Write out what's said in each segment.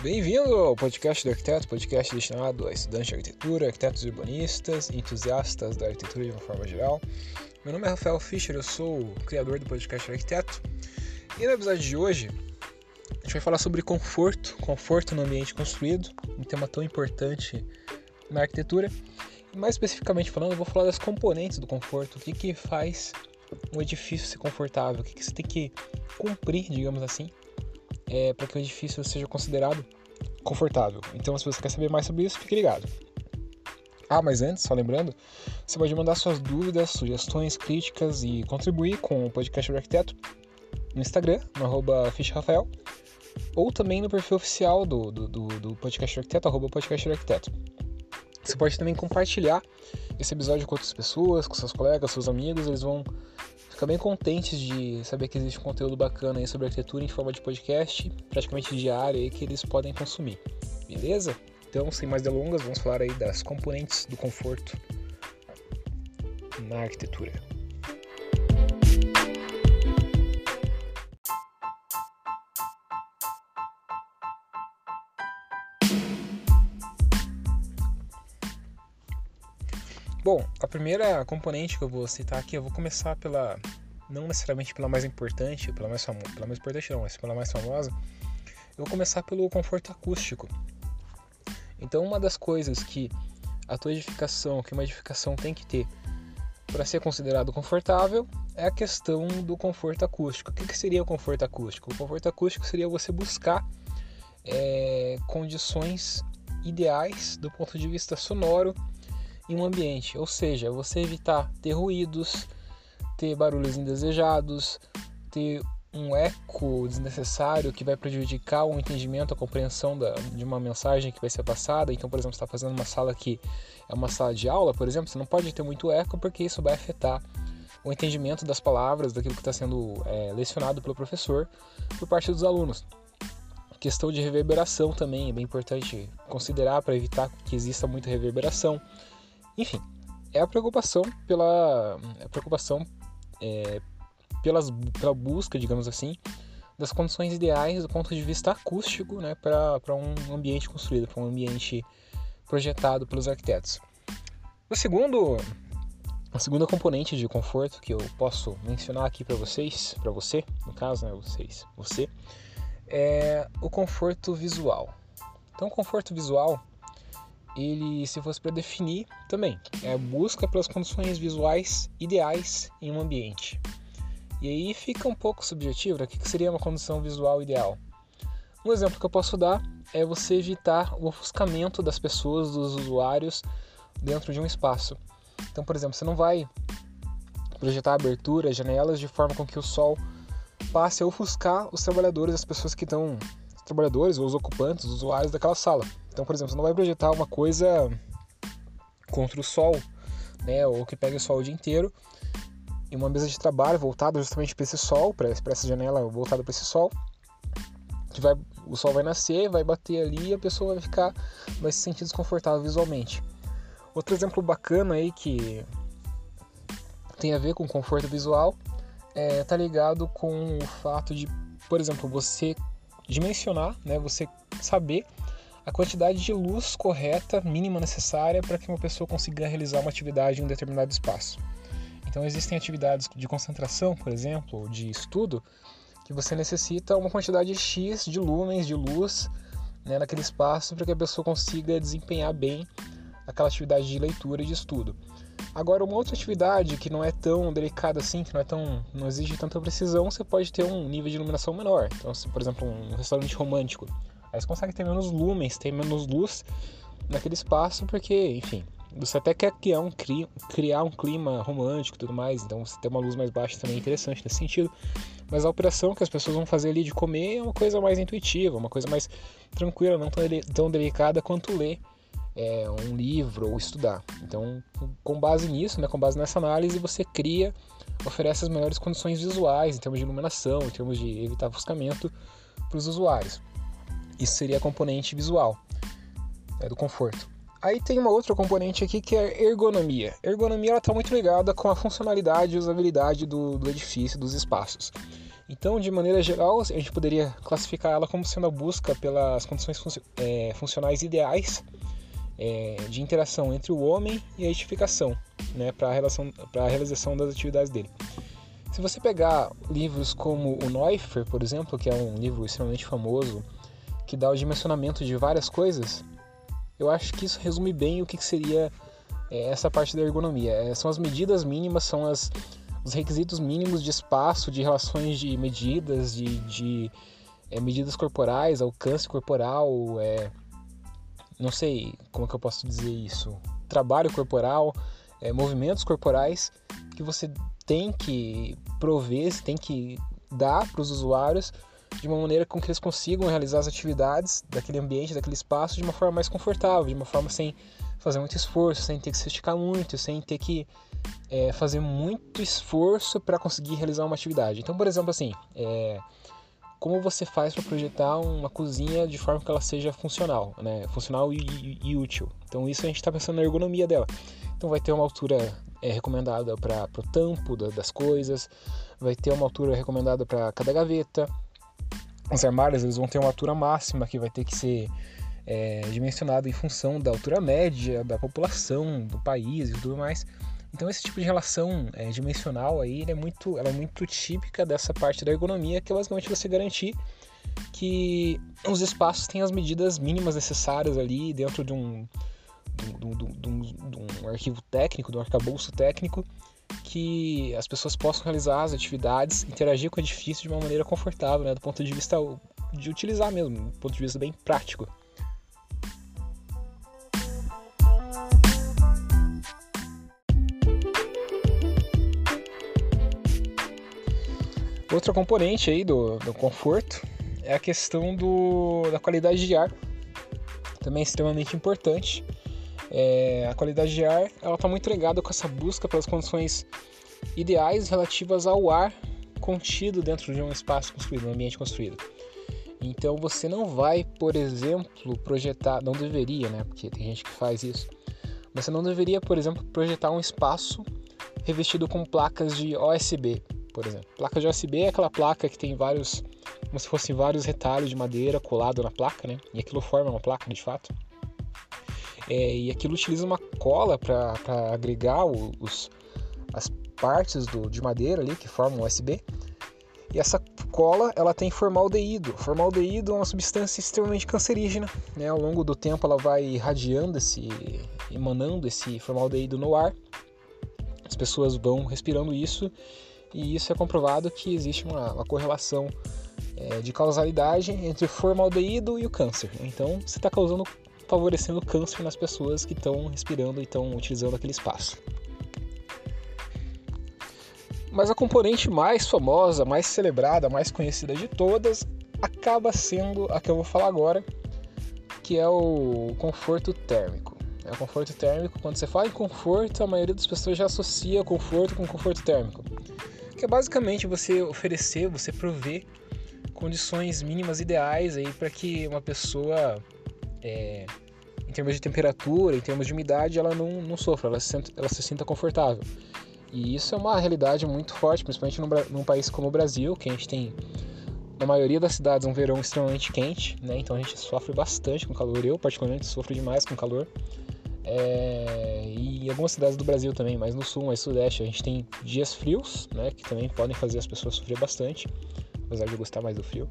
Bem-vindo ao podcast do arquiteto, podcast destinado a estudantes de arquitetura, arquitetos urbanistas e entusiastas da arquitetura de uma forma geral. Meu nome é Rafael Fischer, eu sou o criador do podcast do arquiteto. E no episódio de hoje, a gente vai falar sobre conforto no ambiente construído, um tema tão importante na arquitetura. E mais especificamente falando, eu vou falar das componentes do conforto, o que faz um edifício ser confortável, o que você tem que cumprir, digamos assim, para que o edifício seja considerado confortável. Então, se você quer saber mais sobre isso, fique ligado. Mas antes, só lembrando, você pode mandar suas dúvidas, sugestões, críticas e contribuir com o podcast do arquiteto no Instagram, no @fichrafael, ou também no perfil oficial do podcast do arquiteto, @podcast do arquiteto. Você pode também compartilhar esse episódio com outras pessoas, com seus colegas, seus amigos, eles vão ficar bem contentes de saber que existe um conteúdo bacana aí sobre arquitetura em forma de podcast, praticamente diário, aí, que eles podem consumir, beleza? Então, sem mais delongas, vamos falar aí das componentes do conforto na arquitetura. Bom, a primeira componente que eu vou citar aqui, eu vou começar não necessariamente pela mais importante, mas pela mais famosa. Eu vou começar pelo conforto acústico. Então, uma das coisas que uma edificação tem que ter para ser considerado confortável é a questão do conforto acústico. O que seria o conforto acústico? O conforto acústico seria você buscar condições ideais do ponto de vista sonoro em um ambiente, ou seja, você evitar ter ruídos, ter barulhos indesejados, ter um eco desnecessário que vai prejudicar o entendimento, a compreensão de uma mensagem que vai ser passada. Então, por exemplo, você está fazendo uma sala que é uma sala de aula, por exemplo, você não pode ter muito eco porque isso vai afetar o entendimento das palavras, daquilo que está sendo lecionado pelo professor por parte dos alunos. A questão de reverberação também é bem importante considerar para evitar que exista muita reverberação. Enfim, é a preocupação pela busca, digamos assim, das condições ideais do ponto de vista acústico, né, para um ambiente construído, para um ambiente projetado pelos arquitetos. A segunda componente de conforto que eu posso mencionar aqui para você, no caso, né, você, é o conforto visual. Então, o conforto visual, ele, se fosse para definir também, é a busca pelas condições visuais ideais em um ambiente. E aí fica um pouco subjetivo, né? O que seria uma condição visual ideal? Um exemplo que eu posso dar é você evitar o ofuscamento das pessoas, dos usuários, dentro de um espaço. Então, por exemplo, você não vai projetar aberturas, janelas, de forma com que o sol passe a ofuscar os trabalhadores, as pessoas que estão... Os trabalhadores ou os ocupantes, os usuários daquela sala. Então, por exemplo, você não vai projetar uma coisa contra o sol, né, ou que pegue o sol o dia inteiro, em uma mesa de trabalho voltada justamente para esse sol, para essa janela voltada para esse sol, o sol vai nascer, vai bater ali e a pessoa vai se sentir desconfortável visualmente. Outro exemplo bacana aí que tem a ver com conforto visual tá ligado com o fato de, por exemplo, você dimensionar, né, você saber a quantidade de luz correta, mínima necessária para que uma pessoa consiga realizar uma atividade em um determinado espaço. Então, existem atividades de concentração, por exemplo, ou de estudo, que você necessita uma quantidade X de lumens, de luz, né, naquele espaço para que a pessoa consiga desempenhar bem aquela atividade de leitura e de estudo. Agora, uma outra atividade que não é tão delicada assim, que não exige tanta precisão, você pode ter um nível de iluminação menor. Então, se, por exemplo, um restaurante romântico, aí você consegue ter menos lumens, ter menos luz naquele espaço, porque, enfim, você até quer criar um clima romântico e tudo mais, então você ter uma luz mais baixa também é interessante nesse sentido. Mas a operação que as pessoas vão fazer ali de comer é uma coisa mais intuitiva, uma coisa mais tranquila, não tão delicada quanto ler um livro ou estudar. Então, com base nisso, né, com base nessa análise, você oferece as melhores condições visuais, em termos de iluminação, em termos de evitar ofuscamento para os usuários. Isso seria a componente visual, do conforto. Aí tem uma outra componente aqui que é a ergonomia. A ergonomia está muito ligada com a funcionalidade e usabilidade do edifício, dos espaços. Então, de maneira geral, a gente poderia classificar ela como sendo a busca pelas condições funcionais ideais de interação entre o homem e a edificação, né, para a realização das atividades dele. Se você pegar livros como o Neuffer, por exemplo, que é um livro extremamente famoso, que dá o dimensionamento de várias coisas, eu acho que isso resume bem o que seria essa parte da ergonomia. São as medidas mínimas, são os requisitos mínimos de espaço, de relações de medidas, de medidas corporais, alcance corporal, não sei como que eu posso dizer isso, trabalho corporal, movimentos corporais que você tem que prover, você tem que dar para os usuários de uma maneira com que eles consigam realizar as atividades daquele ambiente, daquele espaço de uma forma mais confortável, de uma forma sem fazer muito esforço, sem ter que se esticar muito, sem ter que fazer muito esforço para conseguir realizar uma atividade. Então, por exemplo, assim, como você faz para projetar uma cozinha de forma que ela seja funcional, né? Funcional e útil. Então, isso a gente está pensando na ergonomia dela. Então, vai ter uma altura recomendada para o tampo das coisas, vai ter uma altura recomendada para cada gaveta. Os armários eles vão ter uma altura máxima que vai ter que ser dimensionada em função da altura média da população, do país e tudo mais. Então esse tipo de relação dimensional aí ela é muito típica dessa parte da ergonomia, que é basicamente você garantir que os espaços têm as medidas mínimas necessárias ali dentro de um arquivo técnico, de um arcabouço técnico, que as pessoas possam realizar as atividades, interagir com o edifício de uma maneira confortável, né, do ponto de vista de utilizar mesmo, do ponto de vista bem prático. Outra componente aí do conforto é a questão da qualidade de ar, também é extremamente importante. A qualidade de ar está muito ligada com essa busca pelas condições ideais relativas ao ar contido dentro de um espaço construído, um ambiente construído. Então você não vai, por exemplo, projetar, não deveria, né, porque tem gente que faz isso, você não deveria, por exemplo, projetar um espaço revestido com placas de OSB, por exemplo. Placa de OSB é aquela placa que tem vários, como se fossem vários retalhos de madeira colado na placa, né, e aquilo forma uma placa de fato. E aquilo utiliza uma cola para agregar as partes de madeira ali que formam o USB. E essa cola ela tem formaldeído. Formaldeído é uma substância extremamente cancerígena, né? Ao longo do tempo ela vai irradiando emanando esse formaldeído no ar. As pessoas vão respirando isso e isso é comprovado que existe uma correlação de causalidade entre o formaldeído e o câncer. Então você está favorecendo o câncer nas pessoas que estão respirando e estão utilizando aquele espaço. Mas a componente mais famosa, mais celebrada, mais conhecida de todas acaba sendo a que eu vou falar agora, que é o conforto térmico. O conforto térmico, quando você fala em conforto, a maioria das pessoas já associa conforto com conforto térmico, que é basicamente você oferecer, você prover condições mínimas ideais aí para que uma pessoa, em termos de temperatura, em termos de umidade, ela não sofra, ela se sinta confortável. E isso é uma realidade muito forte, principalmente num país como o Brasil, que a gente tem, na maioria das cidades, um verão extremamente quente, né? Então a gente sofre bastante com calor. Eu, particularmente, sofro demais com calor. E em algumas cidades do Brasil também, mais no sul, mais sudeste, a gente tem dias frios, né? Que também podem fazer as pessoas sofrer bastante, apesar de eu gostar mais do frio.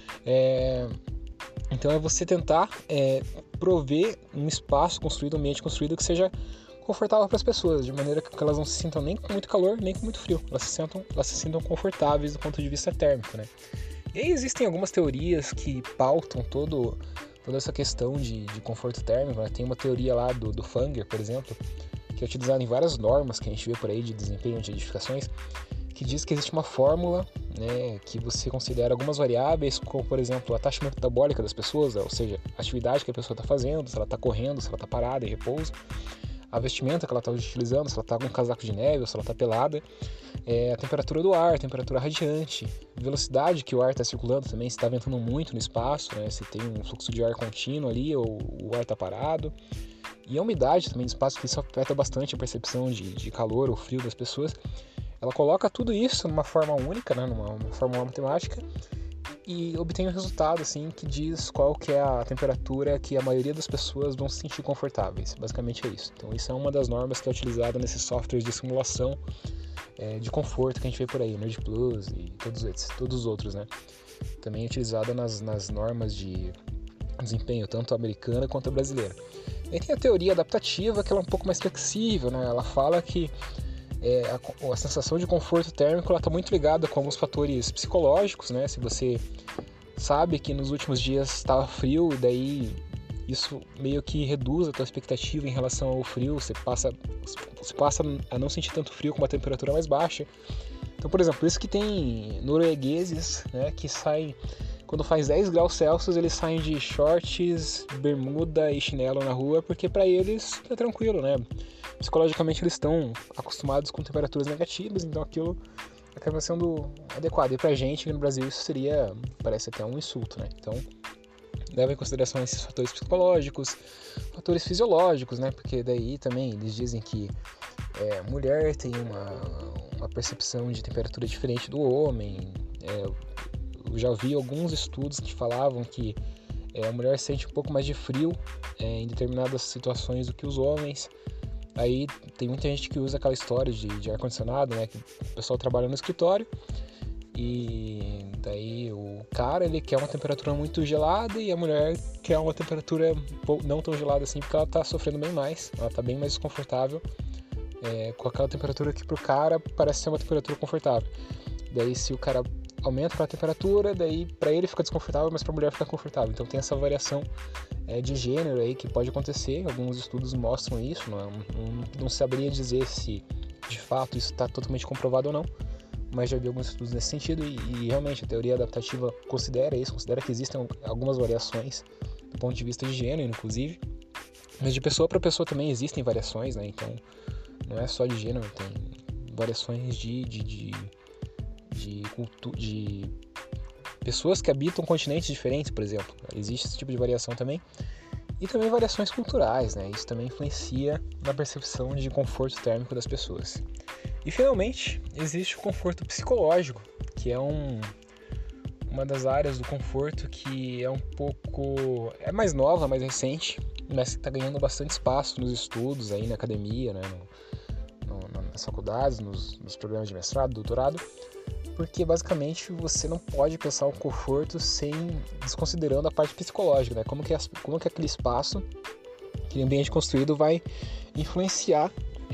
Então é você tentar prover um espaço construído, um ambiente construído que seja confortável para as pessoas, de maneira que elas não se sintam nem com muito calor, nem com muito frio. Elas se sintam confortáveis do ponto de vista térmico, né? E aí existem algumas teorias que pautam toda essa questão de conforto térmico, né? Tem uma teoria lá do Fanger, por exemplo, que é utilizada em várias normas que a gente vê por aí de desempenho de edificações, que diz que existe uma fórmula, né, que você considera algumas variáveis, como, por exemplo, a taxa metabólica das pessoas, ou seja, a atividade que a pessoa está fazendo, se ela está correndo, se ela está parada em repouso, a vestimenta que ela está utilizando, se ela está com um casaco de neve ou se ela está pelada, a temperatura do ar, a temperatura radiante, velocidade que o ar está circulando também, se está ventando muito no espaço, né, se tem um fluxo de ar contínuo ali ou o ar está parado, e a umidade também do espaço, que isso afeta bastante a percepção de calor ou frio das pessoas. Ela coloca tudo isso numa forma única, né, numa fórmula matemática, e obtém um resultado assim, que diz qual que é a temperatura que a maioria das pessoas vão se sentir confortáveis. Basicamente é isso. Então isso é uma das normas que é utilizada nesses softwares de simulação de conforto que a gente vê por aí, Nerd Plus e todos os outros, né? Também é utilizada nas normas de desempenho, tanto americana quanto a brasileira. E tem a teoria adaptativa, que ela é um pouco mais flexível, né? Ela fala que a sensação de conforto térmico está muito ligada com alguns fatores psicológicos, né? Se você sabe que nos últimos dias estava frio, daí isso meio que reduz a tua expectativa em relação ao frio, você passa a não sentir tanto frio com uma temperatura mais baixa. Então, por exemplo, por isso que tem noruegueses, né, que saem, quando faz 10 graus Celsius, eles saem de shorts, bermuda e chinelo na rua, porque para eles é tranquilo, né? Psicologicamente eles estão acostumados com temperaturas negativas, então aquilo acaba sendo adequado. E pra gente aqui no Brasil isso parece até um insulto, né? Então leva em consideração esses fatores psicológicos, fatores fisiológicos, né? Porque daí também eles dizem que a mulher tem uma percepção de temperatura diferente do homem. Eu já vi alguns estudos que falavam que a mulher sente um pouco mais de frio em determinadas situações do que os homens. Aí tem muita gente que usa aquela história de ar-condicionado, né? Que o pessoal trabalha no escritório e daí o cara ele quer uma temperatura muito gelada e a mulher quer uma temperatura não tão gelada assim, porque ela tá sofrendo bem mais, ela tá bem mais desconfortável com aquela temperatura que pro cara parece ser uma temperatura confortável. Daí se o cara aumenta aquela temperatura, daí pra ele fica desconfortável, mas pra mulher fica confortável. Então tem essa variação de gênero aí que pode acontecer, alguns estudos mostram isso, não saberia dizer se de fato isso está totalmente comprovado ou não, mas já vi alguns estudos nesse sentido e realmente a teoria adaptativa considera que existem algumas variações do ponto de vista de gênero, inclusive, mas de pessoa para pessoa também existem variações, né? Então não é só de gênero, tem variações de pessoas que habitam continentes diferentes, por exemplo. Existe esse tipo de variação também. E também variações culturais, né? Isso também influencia na percepção de conforto térmico das pessoas. E finalmente, existe o conforto psicológico, que é uma das áreas do conforto que é mais nova, mais recente, mas que está ganhando bastante espaço nos estudos aí na academia, né? Nas faculdades, nos programas de mestrado, doutorado, porque basicamente você não pode pensar o conforto desconsiderando a parte psicológica, né? Como que aquele espaço, aquele ambiente construído vai influenciar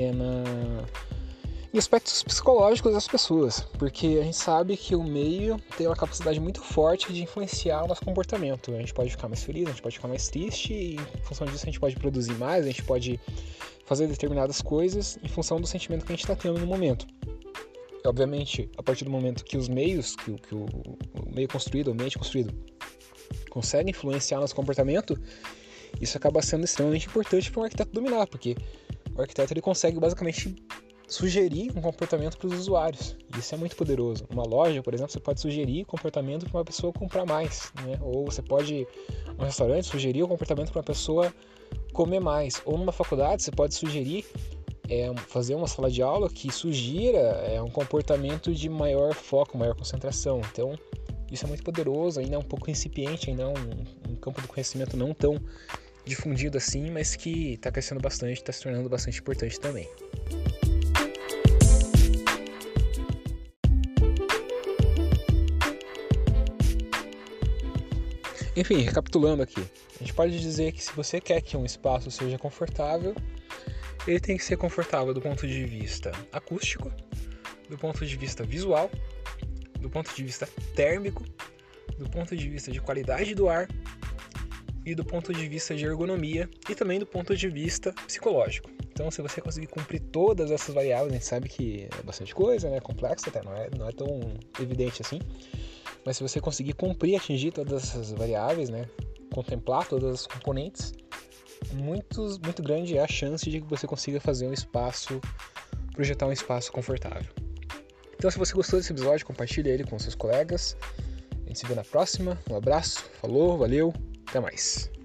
em aspectos psicológicos das pessoas, porque a gente sabe que o meio tem uma capacidade muito forte de influenciar o nosso comportamento. A gente pode ficar mais feliz, a gente pode ficar mais triste, e em função disso a gente pode produzir mais, a gente pode fazer determinadas coisas em função do sentimento que a gente está tendo no momento. Obviamente, a partir do momento que os meios, que o meio construído, o ambiente construído, consegue influenciar nosso comportamento, isso acaba sendo extremamente importante para um arquiteto dominar, porque o arquiteto ele consegue basicamente sugerir um comportamento para os usuários. Isso é muito poderoso. Numa loja, por exemplo, você pode sugerir comportamento para uma pessoa comprar mais, né? Ou você pode, num restaurante, sugerir o comportamento para uma pessoa comer mais. Ou numa faculdade, você pode sugerir fazer uma sala de aula que sugira um comportamento de maior foco, maior concentração. Então, isso é muito poderoso, ainda é um pouco incipiente, ainda é um campo do conhecimento não tão difundido assim, mas que está crescendo bastante, está se tornando bastante importante também. Enfim, recapitulando aqui, a gente pode dizer que se você quer que um espaço seja confortável, ele tem que ser confortável do ponto de vista acústico, do ponto de vista visual, do ponto de vista térmico, do ponto de vista de qualidade do ar e do ponto de vista de ergonomia e também do ponto de vista psicológico. Então, se você conseguir cumprir todas essas variáveis, a gente sabe que é bastante coisa, né? Complexo até, não é tão evidente assim, mas se você conseguir atingir todas essas variáveis, né? Contemplar todas as componentes, muito grande é a chance de que você consiga projetar um espaço confortável. Então, se você gostou desse episódio, compartilhe ele com seus colegas. A gente se vê na próxima. Um abraço, falou, valeu, até mais.